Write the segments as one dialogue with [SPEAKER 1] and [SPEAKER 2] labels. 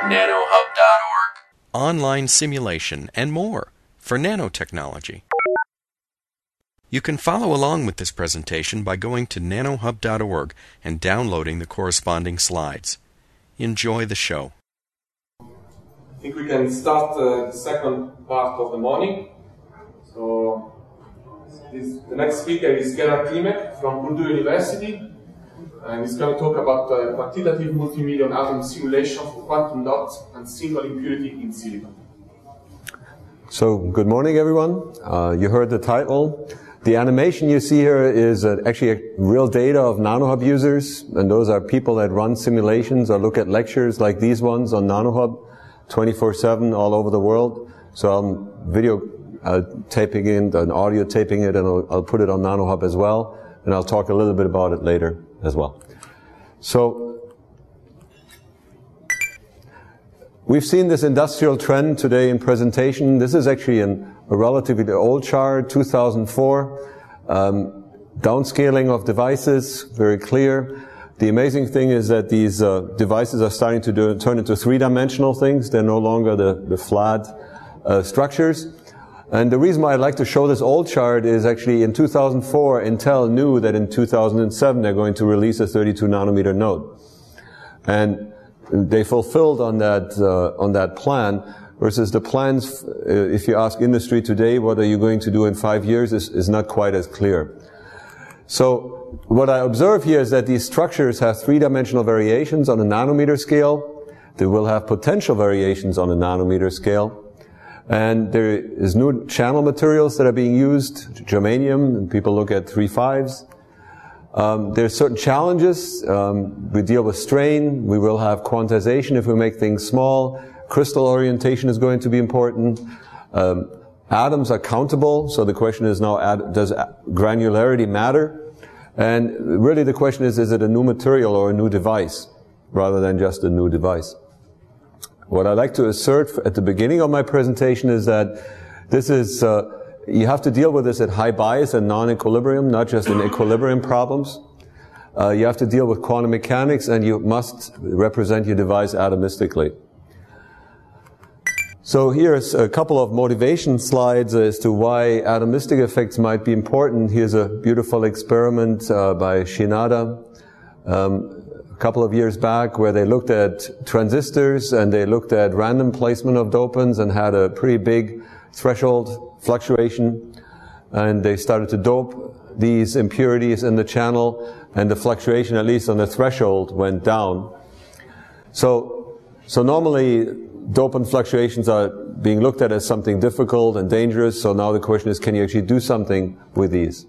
[SPEAKER 1] nanohub.org. Online simulation and more for nanotechnology. You can follow along with this presentation by going to nanohub.org and downloading the corresponding slides. Enjoy the show.
[SPEAKER 2] I think we can start the second part of the morning. So, the next speaker is Gerhard Klimek from Purdue University, and he's going to talk about quantitative multimillion atom simulation for quantum dots and single impurity in silicon.
[SPEAKER 3] So, good morning, everyone. You heard the title. The animation you see here is actually real data of NanoHub users, and those are people that run simulations or look at lectures like these ones on NanoHub 24/7 all over the world. So I'm video taping it and audio taping it, and I'll put it on NanoHub as well, and I'll talk a little bit about it later as well. So we've seen this industrial trend today in presentation. This is actually a relatively old chart, 2004, downscaling of devices, very clear. The amazing thing is that these devices are starting to turn into three-dimensional things. They're no longer the flat structures. And the reason why I'd like to show this old chart is actually in 2004, Intel knew that in 2007 they're going to release a 32 nanometer node. And they fulfilled on that plan, versus the plans, if you ask industry today, what are you going to do in 5 years, is not quite as clear. So what I observe here is that these structures have three-dimensional variations on a nanometer scale. They will have potential variations on a nanometer scale. And there is new channel materials that are being used, germanium, and people look at 3.5s. There's certain challenges. We deal with strain. We will have quantization if we make things small. Crystal orientation is going to be important. Atoms are countable, so the question is now, does granularity matter? And really the question is it a new material or a new device, rather than just a new device? What I'd like to assert at the beginning of my presentation is that this is, you have to deal with this at high bias and non-equilibrium, not just in equilibrium problems. You have to deal with quantum mechanics, and you must represent your device atomistically. So here's a couple of motivation slides as to why atomistic effects might be important. Here's a beautiful experiment by Shinada a couple of years back, where they looked at transistors and they looked at random placement of dopants and had a pretty big threshold fluctuation. And they started to dope these impurities in the channel, and the fluctuation, at least on the threshold, went down. So normally dopant fluctuations are being looked at as something difficult and dangerous, so now the question is, can you actually do something with these?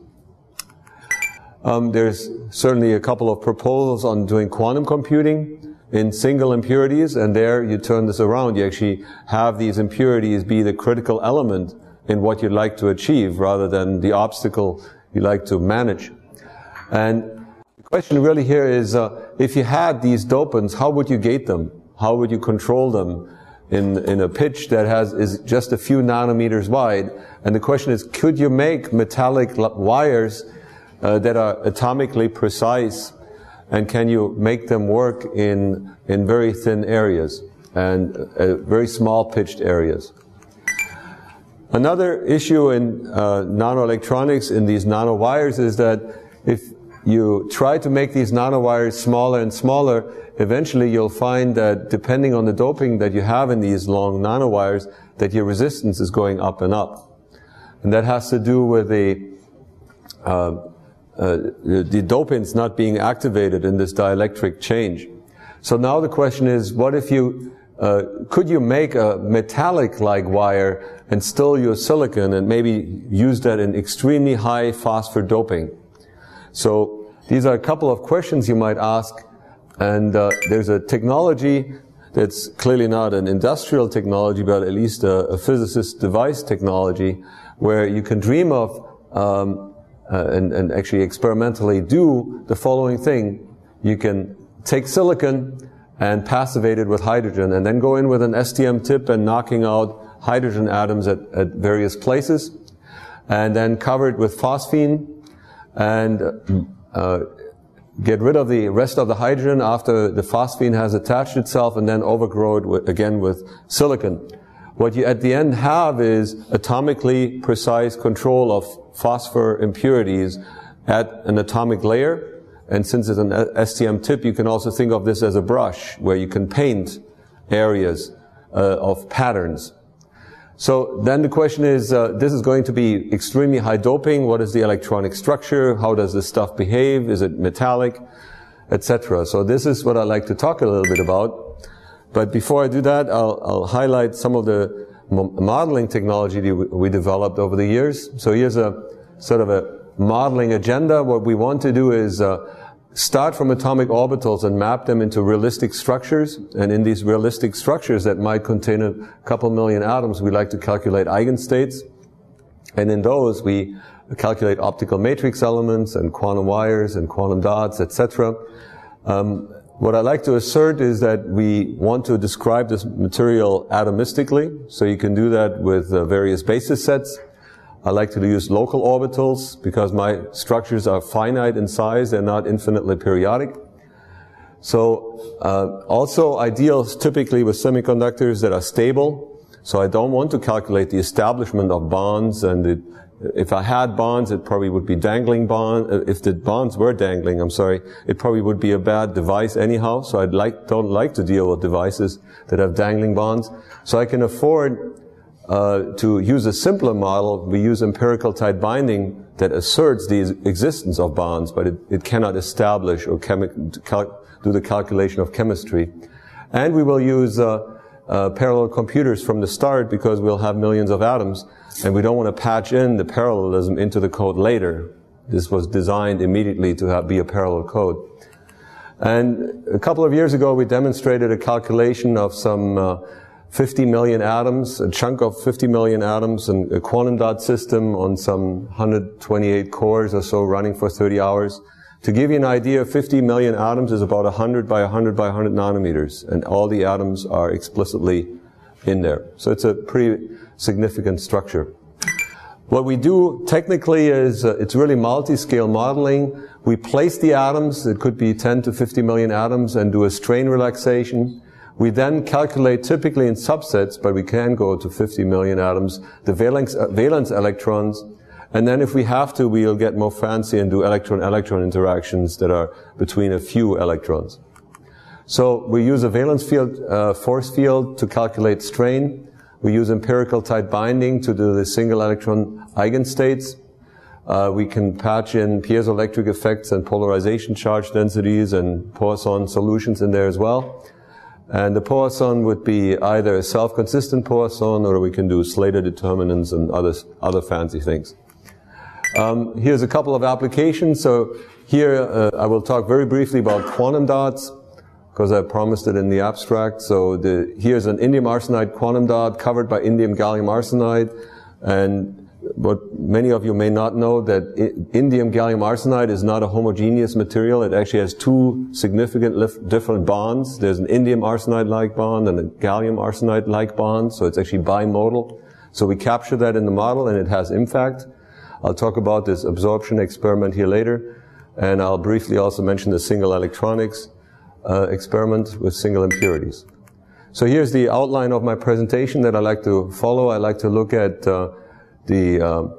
[SPEAKER 3] There's certainly a couple of proposals on doing quantum computing in single impurities, and there you turn this around. You actually have these impurities be the critical element in what you'd like to achieve, rather than the obstacle you like to manage. And the question really here is, if you had these dopants, how would you gate them? How would you control them in a pitch that is just a few nanometers wide? And the question is, could you make metallic wires that are atomically precise, and can you make them work in very thin areas and very small pitched areas? Another issue in nanoelectronics, in these nanowires, is that if you try to make these nanowires smaller and smaller, eventually you'll find that depending on the doping that you have in these long nanowires, that your resistance is going up and up. And that has to do with the dopants not being activated in this dielectric change. So now the question is, what if you, could you make a metallic-like wire and still use silicon and maybe use that in extremely high phosphor doping? So these are a couple of questions you might ask, and there's a technology that's clearly not an industrial technology, but at least a physicist device technology, where you can dream of and actually experimentally do the following thing. You can take silicon and passivate it with hydrogen, and then go in with an STM tip and knocking out hydrogen atoms at various places, and then cover it with phosphine and get rid of the rest of the hydrogen after the phosphine has attached itself, and then overgrow it again with silicon. What you at the end have is atomically precise control of phosphor impurities at an atomic layer. And since it's an STM tip, you can also think of this as a brush where you can paint areas of patterns. So then the question is, this is going to be extremely high doping. What is the electronic structure? How does this stuff behave? Is it metallic? Etc. So this is what I'd like to talk a little bit about. But before I do that, I'll highlight some of the modeling technology that we developed over the years. So here's a sort of a modeling agenda. What we want to do is start from atomic orbitals and map them into realistic structures. And in these realistic structures that might contain a couple million atoms, we like to calculate eigenstates. And in those, we calculate optical matrix elements and quantum wires and quantum dots, etc. What I like to assert is that we want to describe this material atomistically. So you can do that with various basis sets. I like to use local orbitals because my structures are finite in size, they're not infinitely periodic. So also ideal typically with semiconductors that are stable. So I don't want to calculate the establishment of bonds, and if I had bonds, it probably would be dangling bond. If the bonds were dangling, it probably would be a bad device anyhow. So don't like to deal with devices that have dangling bonds. So I can afford to use a simpler model. We use empirical tight binding that asserts the existence of bonds, but it cannot establish or do the calculation of chemistry. And we will use parallel computers from the start because we'll have millions of atoms, and we don't want to patch in the parallelism into the code later. This was designed immediately to be a parallel code. And a couple of years ago, we demonstrated a calculation of some 50 million atoms, a chunk of 50 million atoms, and a quantum dot system on some 128 cores or so running for 30 hours. To give you an idea, 50 million atoms is about 100 by 100 by 100 nanometers, and all the atoms are explicitly in there. So it's a pretty significant structure. What we do technically is, it's really multi-scale modeling. We place the atoms, it could be 10 to 50 million atoms, and do a strain relaxation. We then calculate typically in subsets, but we can go to 50 million atoms, the valence electrons. And then if we have to, we'll get more fancy and do electron-electron interactions that are between a few electrons. So we use a valence field, force field to calculate strain. We use empirical tight binding to do the single electron eigenstates. We can patch in piezoelectric effects and polarization charge densities and Poisson solutions in there as well. And the Poisson would be either a self-consistent Poisson, or we can do Slater determinants and other fancy things. Here's a couple of applications. So here I will talk very briefly about quantum dots, because I promised it in the abstract. So here's an indium arsenide quantum dot covered by indium gallium arsenide. And what many of you may not know, that indium gallium arsenide is not a homogeneous material. It actually has two significant different bonds. There's an indium arsenide-like bond and a gallium arsenide-like bond. So it's actually bimodal. So we capture that in the model, and it has impact. I'll talk about this absorption experiment here later. And I'll briefly also mention the single electronics experiment with single impurities. So here's the outline of my presentation that I like to follow. I like to look at the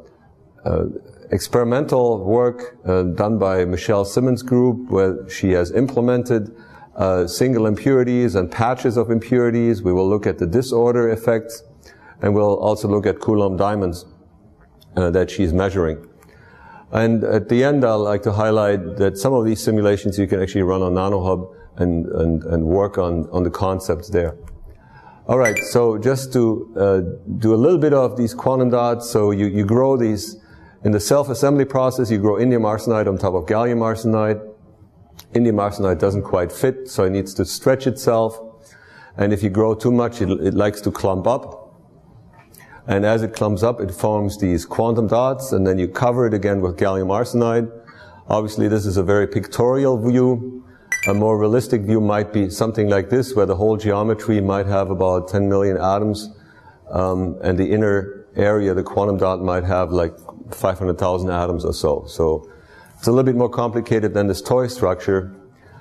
[SPEAKER 3] experimental work done by Michelle Simmons' group, where she has implemented single impurities and patches of impurities. We will look at the disorder effects, and we'll also look at Coulomb diamonds that she's measuring. And at the end, I'd like to highlight that some of these simulations you can actually run on NanoHub and work on the concepts there. All right, so just to do a little bit of these quantum dots. So you grow these in the self-assembly process. You grow indium arsenide on top of gallium arsenide. Indium arsenide doesn't quite fit, so it needs to stretch itself. And if you grow too much, it likes to clump up. And as it clumps up, it forms these quantum dots, and then you cover it again with gallium arsenide. Obviously, this is a very pictorial view. A more realistic view might be something like this, where the whole geometry might have about 10 million atoms, and the inner area, the quantum dot, might have like 500,000 atoms or so. So It's a little bit more complicated than this toy structure.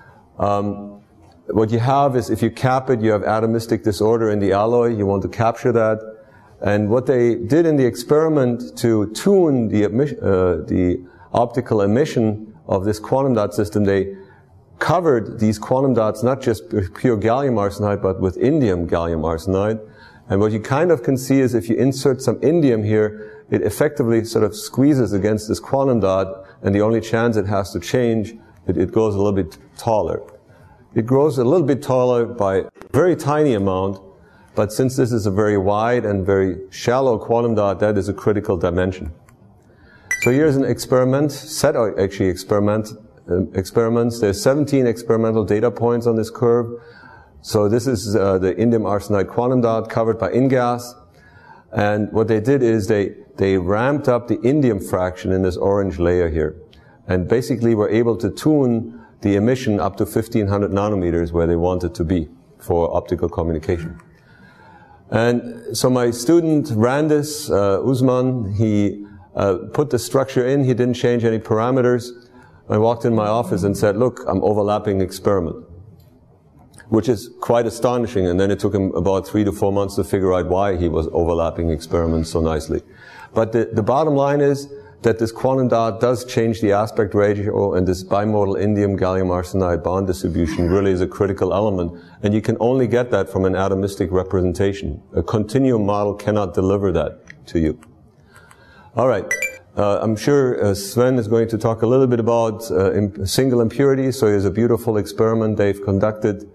[SPEAKER 3] What you have is, if you cap it, you have atomistic disorder in the alloy. You want to capture that. And what they did in the experiment to tune the optical emission of this quantum dot system, they covered these quantum dots not just with pure gallium arsenide, but with indium gallium arsenide. And what you kind of can see is, if you insert some indium here, it effectively sort of squeezes against this quantum dot, and the only chance it has to change, it goes a little bit taller. It grows a little bit taller by a very tiny amount, but since this is a very wide and very shallow quantum dot, that is a critical dimension. So here's an experiment, set of actually experiments. There's 17 experimental data points on this curve. So this is the indium arsenide quantum dot covered by InGaAs. And what they did is they ramped up the indium fraction in this orange layer here. And basically were able to tune the emission up to 1500 nanometers where they want it to be for optical communication. And so my student Randis Usman, he put the structure in, he didn't change any parameters. I walked in my office and said, look, I'm overlapping experiment, which is quite astonishing. And then it took him about 3 to 4 months to figure out why he was overlapping experiments so nicely. But the bottom line is that this quantum dot does change the aspect ratio, and this bimodal indium gallium arsenide bond distribution really is a critical element. And you can only get that from an atomistic representation. A continuum model cannot deliver that to you. All right. I'm sure Sven is going to talk a little bit about single impurities. So here's a beautiful experiment they've conducted.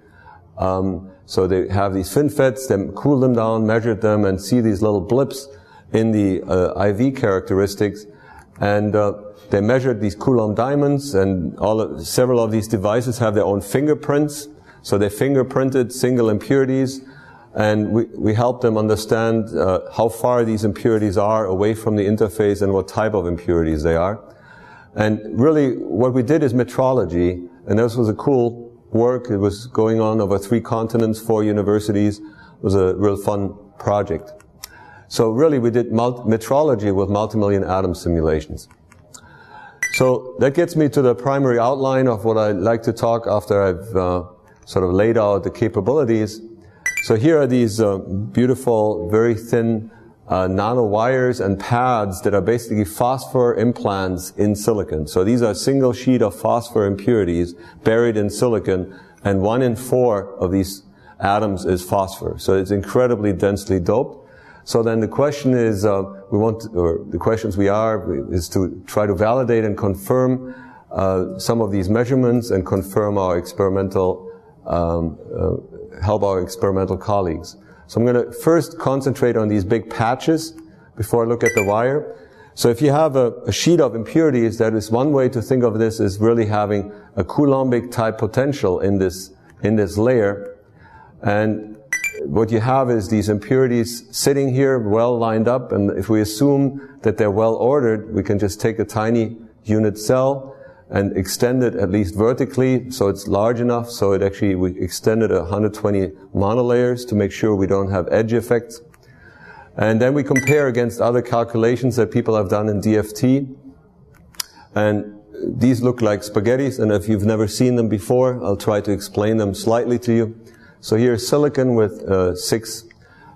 [SPEAKER 3] So they have these FinFETs, they cool them down, measured them, and see these little blips in the IV characteristics. And they measured these Coulomb diamonds, and several of these devices have their own fingerprints. So they fingerprinted single impurities, and we helped them understand how far these impurities are away from the interface and what type of impurities they are. And really, what we did is metrology, and this was a cool work. It was going on over 3 continents, 4 universities. It was a real fun project. So really, we did metrology with multimillion atom simulations. So that gets me to the primary outline of what I'd like to talk after I've sort of laid out the capabilities. So here are these beautiful, very thin nanowires and pads that are basically phosphor implants in silicon. So these are a single sheet of phosphor impurities buried in silicon, and 1 in 4 of these atoms is phosphor. So it's incredibly densely doped. So then the question is, is to try to validate and confirm some of these measurements and confirm our experimental, help our experimental colleagues. So I'm going to first concentrate on these big patches before I look at the wire. So if you have a sheet of impurities, that is one way to think of this, is really having a Coulombic type potential in this layer. And what you have is these impurities sitting here well lined up, and if we assume that they're well ordered, we can just take a tiny unit cell and extend it at least vertically so it's large enough so it actually, we extended 120 monolayers to make sure we don't have edge effects. And then we compare against other calculations that people have done in DFT. And these look like spaghettis, and if you've never seen them before, I'll try to explain them slightly to you. So here's silicon with 6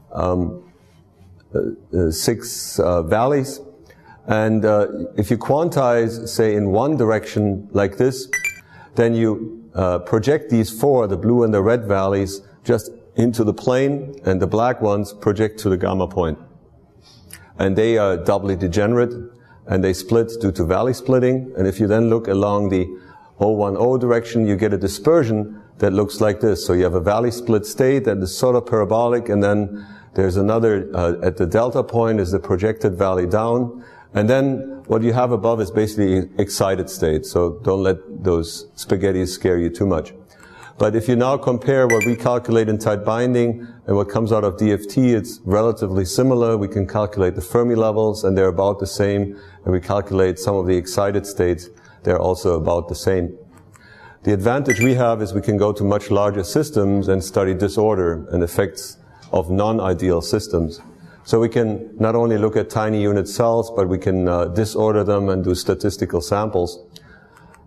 [SPEAKER 3] valleys. And if you quantize, say, in one direction like this, then you project these 4, the blue and the red valleys, just into the plane, and the black ones project to the gamma point. And they are doubly degenerate, and they split due to valley splitting. And if you then look along the 010 direction, you get a dispersion that looks like this. So you have a valley split state that is sort of parabolic, and then there's another, at the delta point is the projected valley down. And then what you have above is basically excited state. So don't let those spaghettis scare you too much. But if you now compare what we calculate in tight binding and what comes out of DFT, it's relatively similar. We can calculate the Fermi levels, and they're about the same. And we calculate some of the excited states. They're also about the same. The advantage we have is we can go to much larger systems and study disorder and effects of non-ideal systems. So we can not only look at tiny unit cells, but we can disorder them and do statistical samples.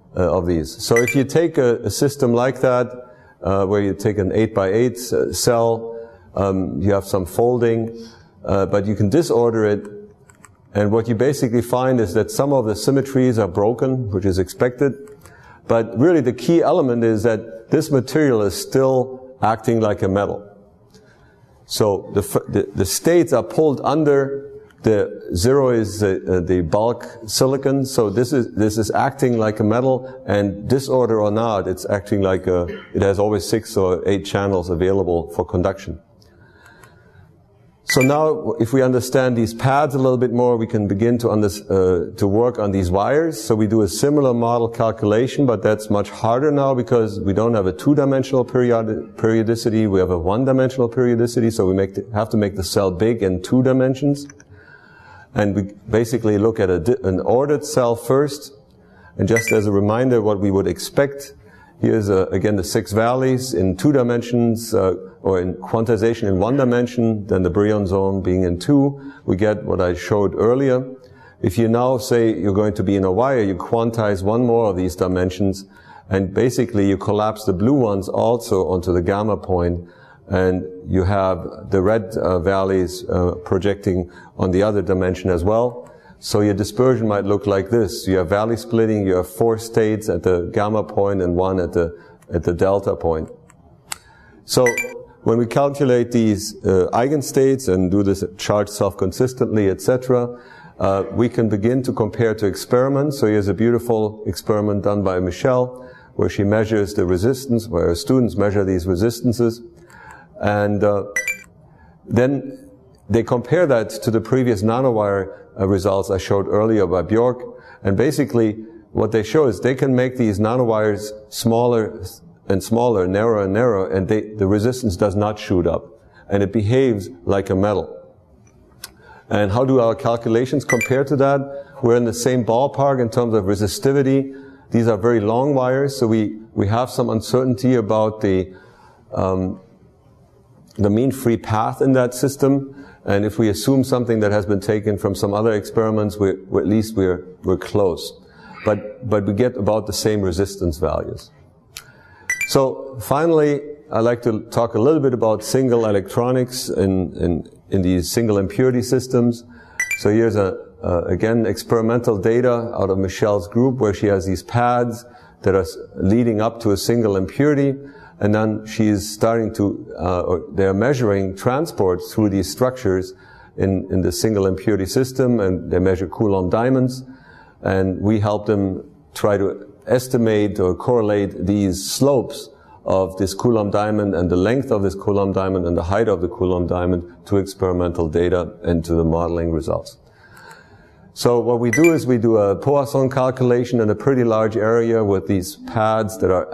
[SPEAKER 3] of these. So if you take a system like that, where you take an 8x8 cell, you have some folding, but you can disorder it, and what you basically find is that some of the symmetries are broken, which is expected, but really the key element is that this material is still acting like a metal. So the states are pulled under. The 0 is the bulk silicon, so this is acting like a metal, and disorder or not, it's acting like it has always 6 or 8 channels available for conduction. So now, if we understand these pads a little bit more, we can begin to work on these wires. So we do a similar model calculation, but that's much harder now because we don't have a 2-dimensional periodicity, we have a 1-dimensional periodicity, so we have to make the cell big in 2 dimensions. And we basically look at an ordered cell first. And just as a reminder, what we would expect, here's again the 6 valleys in 2 dimensions, or in quantization in 1 dimension, then the Brillouin zone being in 2. We get what I showed earlier. If you now say you're going to be in a wire, you quantize one more of these dimensions, and basically you collapse the blue ones also onto the gamma point, and you have the red valleys projecting on the other dimension as well. So your dispersion might look like this. You have valley splitting, you have 4 states at the gamma point and 1 at the delta point. So when we calculate these eigenstates and do this charge self-consistently, etc., we can begin to compare to experiments. So here's a beautiful experiment done by Michelle, where she measures the resistance, where her students measure these resistances. And then they compare that to the previous nanowire results I showed earlier by Bjork. And basically, what they show is they can make these nanowires smaller and smaller, narrower and narrower, and the resistance does not shoot up. And it behaves like a metal. And how do our calculations compare to that? We're in the same ballpark in terms of resistivity. These are very long wires, so we have some uncertainty about the mean free path in that system, and if we assume something that has been taken from some other experiments, at least we're close. But we get about the same resistance values. So finally, I'd like to talk a little bit about single electronics in these single impurity systems. So here's again experimental data out of Michelle's group, where she has these pads that are leading up to a single impurity. And then she's starting to, they're measuring transport through these structures in the single impurity system, and they measure Coulomb diamonds. And we help them try to estimate or correlate these slopes of this Coulomb diamond and the length of this Coulomb diamond and the height of the Coulomb diamond to experimental data and to the modeling results. So what we do is we do a Poisson calculation in a pretty large area with these pads that are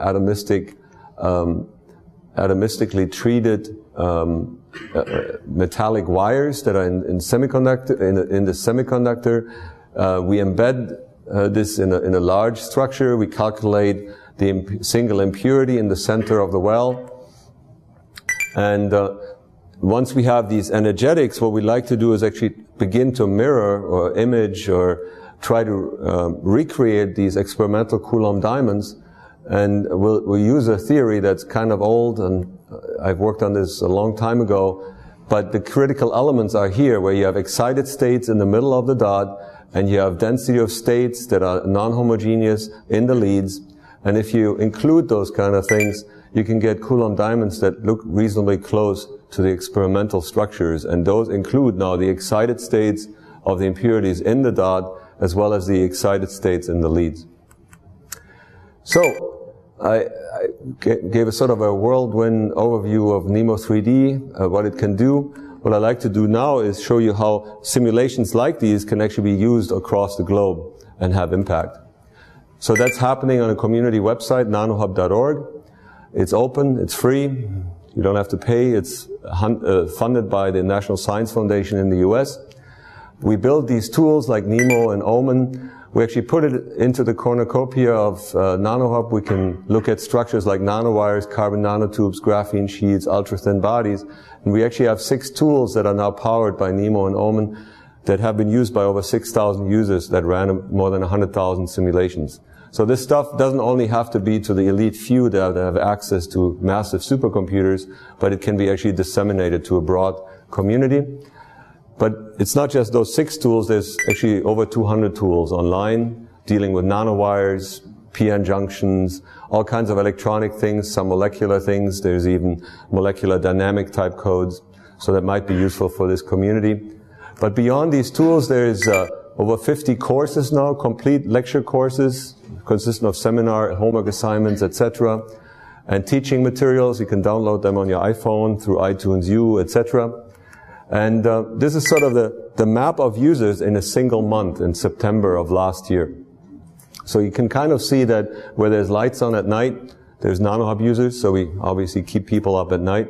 [SPEAKER 3] atomistically treated metallic wires that are in the semiconductor. We embed this in a large structure. We calculate the single impurity in the center of the well. And once we have these energetics, what we like to do is actually begin to mirror or image or try to recreate these experimental Coulomb diamonds. And we'll use a theory that's kind of old, and I've worked on this a long time ago, but the critical elements are here, where you have excited states in the middle of the dot, and you have density of states that are non-homogeneous in the leads. And if you include those kind of things, you can get Coulomb diamonds that look reasonably close to the experimental structures. And those include now the excited states of the impurities in the dot, as well as the excited states in the leads. So, I gave a sort of a whirlwind overview of NeMo 3D, what it can do. What I like to do now is show you how simulations like these can actually be used across the globe and have impact. So that's happening on a community website, nanohub.org. It's open, it's free, you don't have to pay, it's funded by the National Science Foundation in the US. We build these tools like NeMo and Omen. We actually put it into the cornucopia of NanoHub. We can look at structures like nanowires, carbon nanotubes, graphene sheets, ultra-thin bodies. And we actually have 6 tools that are now powered by NeMo and Omen that have been used by over 6,000 users that ran more than 100,000 simulations. So this stuff doesn't only have to be to the elite few that have access to massive supercomputers, but it can be actually disseminated to a broad community. But it's not just those 6 tools, there's actually over 200 tools online dealing with nanowires, PN junctions, all kinds of electronic things, some molecular things, there's even molecular dynamic type codes, so that might be useful for this community. But beyond these tools, there's over 50 courses now, complete lecture courses, consisting of seminar, homework assignments, etc. And teaching materials, you can download them on your iPhone through iTunes U, etc. And this is sort of the map of users in a single month in September of last year. So you can kind of see that where there's lights on at night, there's NanoHub users, so we obviously keep people up at night.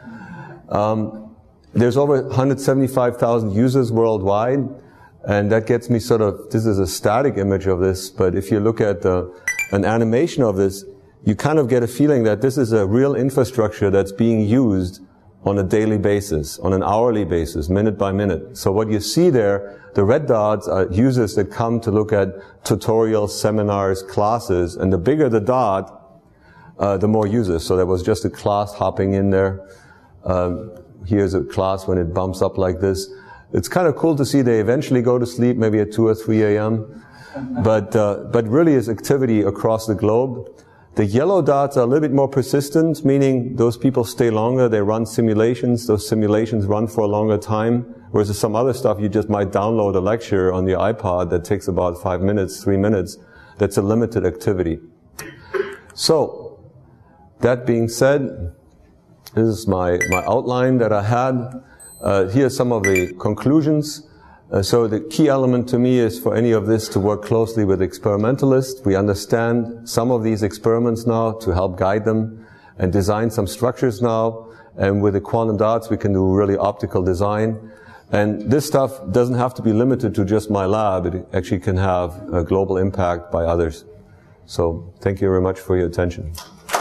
[SPEAKER 3] There's over 175,000 users worldwide, and that gets me sort of, this is a static image of this, but if you look at an animation of this, you kind of get a feeling that this is a real infrastructure that's being used on a daily basis, on an hourly basis, minute by minute. So what you see there, the red dots are users that come to look at tutorials, seminars, classes, and the bigger the dot, the more users. So there was just a class hopping in there. Here's a class when it bumps up like this. It's kind of cool to see they eventually go to sleep, maybe at 2 or 3 a.m. But really is activity across the globe. The yellow dots are a little bit more persistent, meaning those people stay longer, they run simulations, those simulations run for a longer time, whereas some other stuff you just might download a lecture on your iPod that takes about 5 minutes, 3 minutes. That's a limited activity. So, that being said, this is my outline that I had. Here are some of the conclusions. So the key element to me is for any of this to work closely with experimentalists. We understand some of these experiments now to help guide them and design some structures now. And with the quantum dots, we can do really optical design. And this stuff doesn't have to be limited to just my lab. It actually can have a global impact by others. So thank you very much for your attention.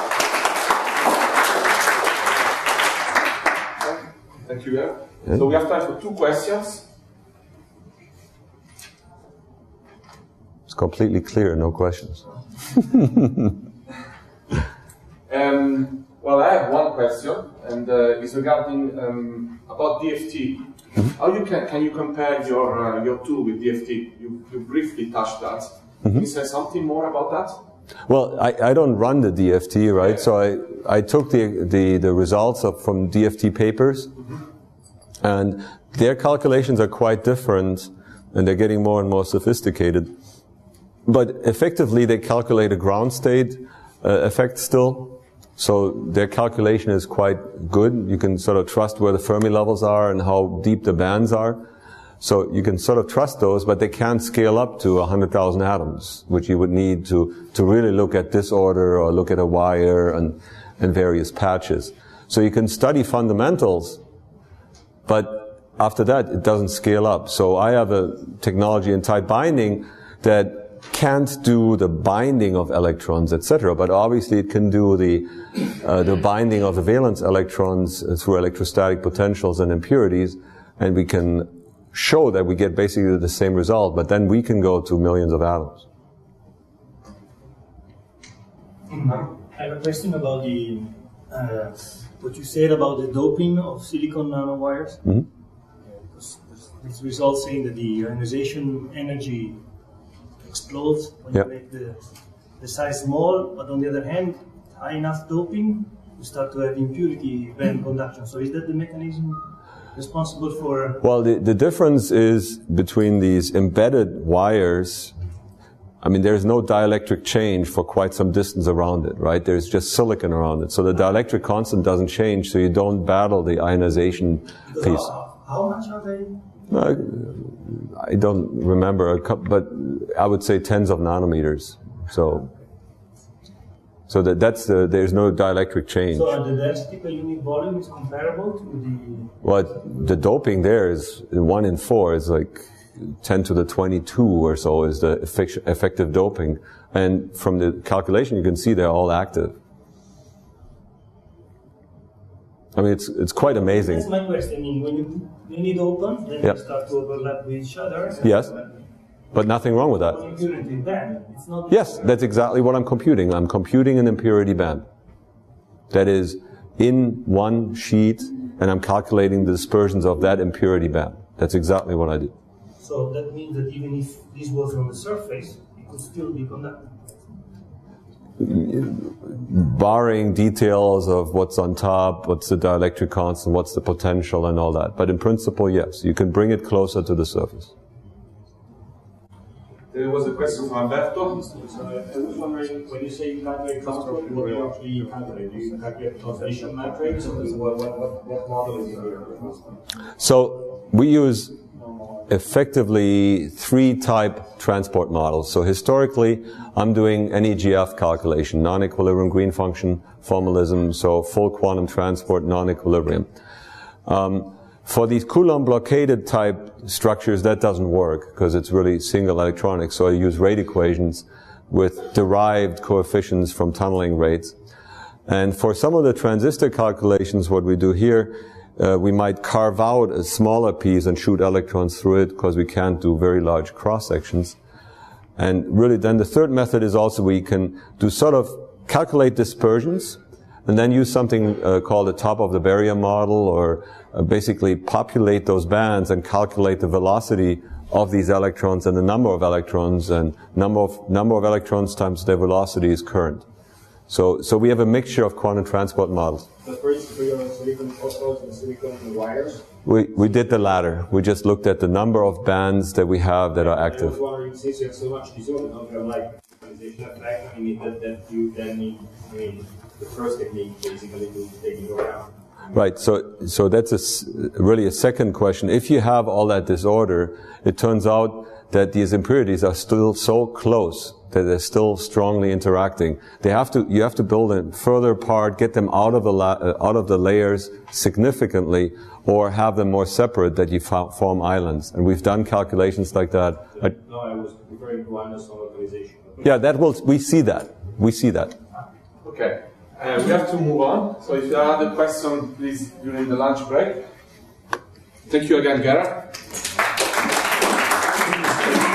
[SPEAKER 2] Thank you, Jörg. So we have time for 2 questions.
[SPEAKER 3] It's completely clear, no questions.
[SPEAKER 2] Well, I have one question, and it's regarding about DFT. How can you compare your tool with DFT? You briefly touched that. Can you say something more about that?
[SPEAKER 3] Well, I don't run the DFT, right? Yeah. So I took the results from DFT papers, and their calculations are quite different, and they're getting more and more sophisticated. But effectively, they calculate a ground state effect still. So their calculation is quite good. You can sort of trust where the Fermi levels are and how deep the bands are. So you can sort of trust those, but they can't scale up to 100,000 atoms, which you would need to really look at disorder or look at a wire and various patches. So you can study fundamentals, but after that, it doesn't scale up. So I have a technology in tight binding that can't do the binding of electrons, etc. But obviously it can do the binding of the valence electrons through electrostatic potentials and impurities, and we can show that we get basically the same result, but then we can go to millions of atoms.
[SPEAKER 4] I have a question about the what you said about the doping of silicon nanowires.
[SPEAKER 3] Mm-hmm.
[SPEAKER 4] Because there's results saying that the ionization energy explodes when you make the size small, but on the other hand, high enough doping, you start to have impurity band conduction. So is that the mechanism responsible for...
[SPEAKER 3] Well, the difference is between these embedded wires. I mean, there's no dielectric change for quite some distance around it, right? There's just silicon around it. So the dielectric constant doesn't change, so you don't battle the ionization piece.
[SPEAKER 4] How much are they?
[SPEAKER 3] I don't remember, but I would say tens of nanometers. So there's no dielectric change.
[SPEAKER 4] So the density per unit volume is comparable to the...
[SPEAKER 3] Well, the doping there is 1 in 4 is like 10 to the 22 or so is the effective doping. And from the calculation you can see they're all active. I mean, it's quite amazing.
[SPEAKER 4] That's my question. I mean, when you need open, then you start to overlap with each other.
[SPEAKER 3] Yes. But nothing wrong with that.
[SPEAKER 4] Impurity band. It's not.
[SPEAKER 3] Yes, that's exactly what I'm computing. I'm computing an impurity band that is in one sheet, and I'm calculating the dispersions of that impurity band. That's exactly what I do.
[SPEAKER 4] So that means that even if this was on the surface, it could still be conducted.
[SPEAKER 3] Barring details of what's on top, what's the dielectric constant, what's the potential and all that. But in principle, yes, you can bring it closer to the surface.
[SPEAKER 2] There was a question from Alberto.
[SPEAKER 5] So I was wondering, when you say you calculate transport, what do you actually calculate? Do you calculate translation metrics, or what model is your?
[SPEAKER 3] So we use effectively 3 type transport models. So historically, I'm doing NEGF calculation, non-equilibrium green function formalism, so full quantum transport, non-equilibrium. For these Coulomb blockaded type structures, that doesn't work because it's really single electronics. So I use rate equations with derived coefficients from tunneling rates. And for some of the transistor calculations, what we do here, we might carve out a smaller piece and shoot electrons through it because we can't do very large cross sections. And really then the third method is also we can do sort of calculate dispersions and then use something called the top of the barrier model, or basically populate those bands and calculate the velocity of these electrons and the number of electrons, and number of electrons times their velocity is current. So we have a mixture of quantum transport models.
[SPEAKER 5] But for your silicon phosphones and silicon wires?
[SPEAKER 3] We did the latter. We just looked at the number of bands that we have that are active.
[SPEAKER 5] I was wondering, since you have so much disorder, don't you have like organization effect? I mean, that you then need, the first technique basically to take into account.
[SPEAKER 3] Right, so that's really a second question. If you have all that disorder, it turns out that these impurities are still so close that they're still strongly interacting. You have to build them further apart, get them out of the layers significantly, or have them more separate that you form islands. And we've done calculations like that.
[SPEAKER 5] No, I was referring to Anderson localization.
[SPEAKER 3] Yeah, we see that. We see that.
[SPEAKER 2] Okay. We have to move on. So if you have other questions, please, during the lunch break. Thank you again, Gerard.